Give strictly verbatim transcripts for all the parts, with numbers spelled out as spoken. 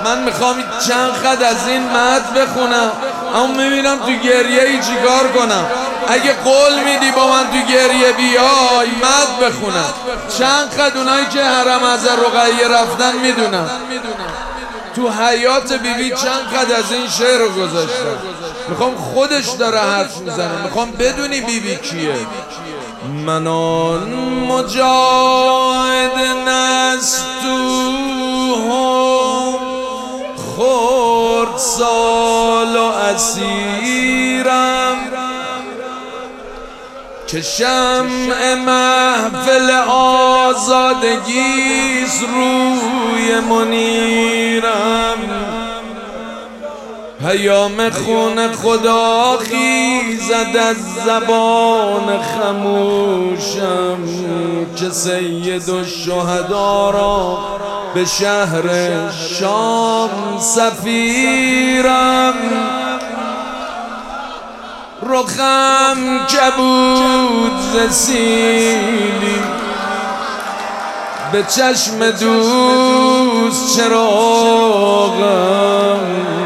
من میخوام چند خط از این متن بخونم، اما میبینم تو گریه ای چیکار کنم. اگه قول میدی با من تو گریه بیای متن بخونم. چند خط اونایی که حرم از رقیه رفتن میدونم. تو حیات بیبی چند خط از این شعر رو گذاشتم. میخوام خودش داره حرف میزنه، میخوام بدونی بیبی کیه. من آن مجاهد نستوهم خورد سال و اسیرم که شمع محفل آزادگیست روی منیرم. پیام خون خدا خیزد از زبان خموشم که سید الشهدا را به شهر شام سفیرم. رخم کبود ز سیلی به چشم دوست چراغم.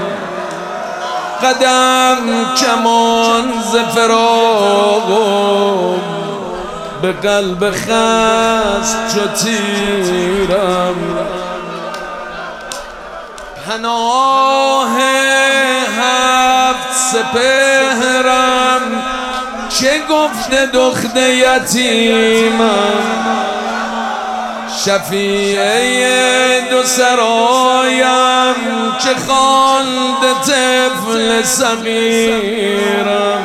قدم کمان ز فراقم به قلب خست چو تیرم. پناه هفت سپهرم چه گفته دخت یتیمم. شفیع دو سرایم که خواند طفل صغیرم.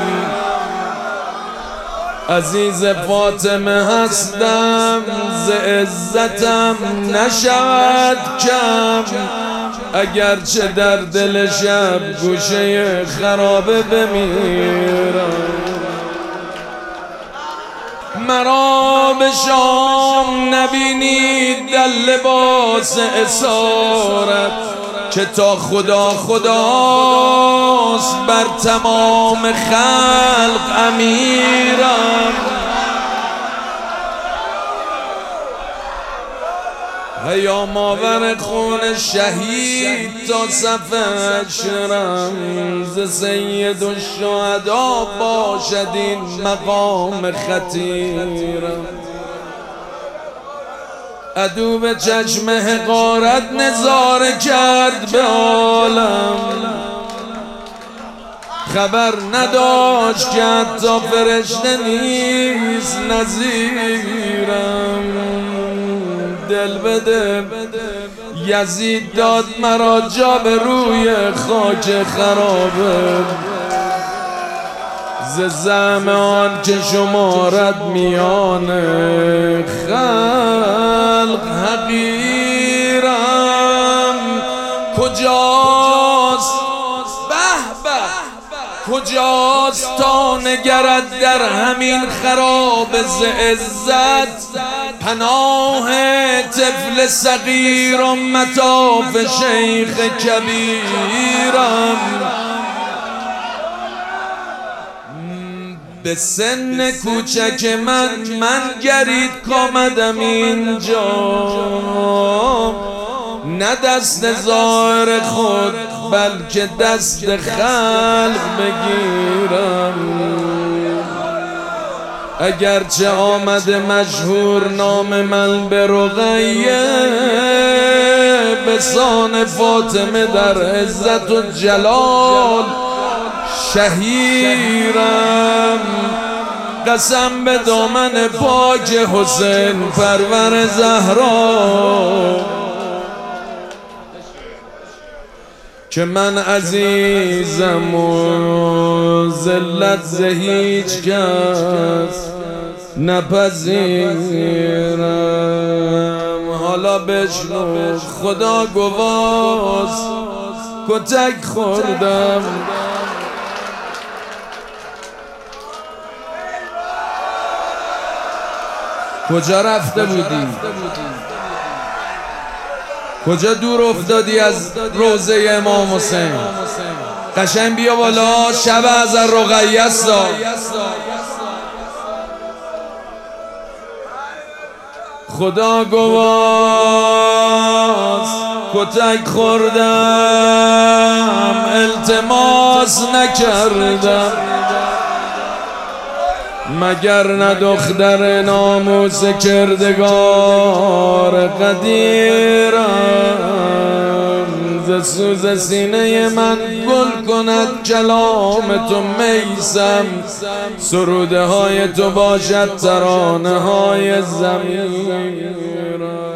عزیز فاطمه هستم ز عزتم نشود کم، اگرچه در دل شب گوشه خرابه بمیرم. مرا به شام نبینید در لباس اسارت که تا خدا خداست بر تمام خلق امیرم. پیام آور خون شهید تا صف حشرم ز سید الشهدا باشد این مقام خطیرم. عدو به چشم حقارت نظاره کرد به عالم، خبر نداشت که حتی فرشته نیست نظیرم. دل بده یزید داد مرا جا به روی خاک خرابه ز زعم آن که شمارد میان خلق حقیرم. کجاست به به کجاست تا نگرد در همین خراب ز عزت پناه طفل صغیر و مطاف شیخ کبیرم. به سن کوچک من من گرید کامدم اینجا، نه دست ظاهر خود بلکه دست خلق بگیرم. اگرچه آمد مشهور نام من به رقیه، به سان فاطمه در عزت و جلال شهیرم. قسم به دامن پاک حسین پرور زهرا که من عزیزم و ذلت ز هیچ کس نپذیرم. حالا بشنو خدا گواست کتک خوردم. کجا رفته بودی؟ کجا دور افتادی از روضه امام حسین؟ قشنگ بیا بالا، شب از رقیه است. خدا گواست کتک خوردم التماس نکردم، مگر نه دختر ناموس کردگار قدیرم. ز سوز سینه من گل کند کلام تو میسم، سروده های تو باشد ترانه های ضمیرم.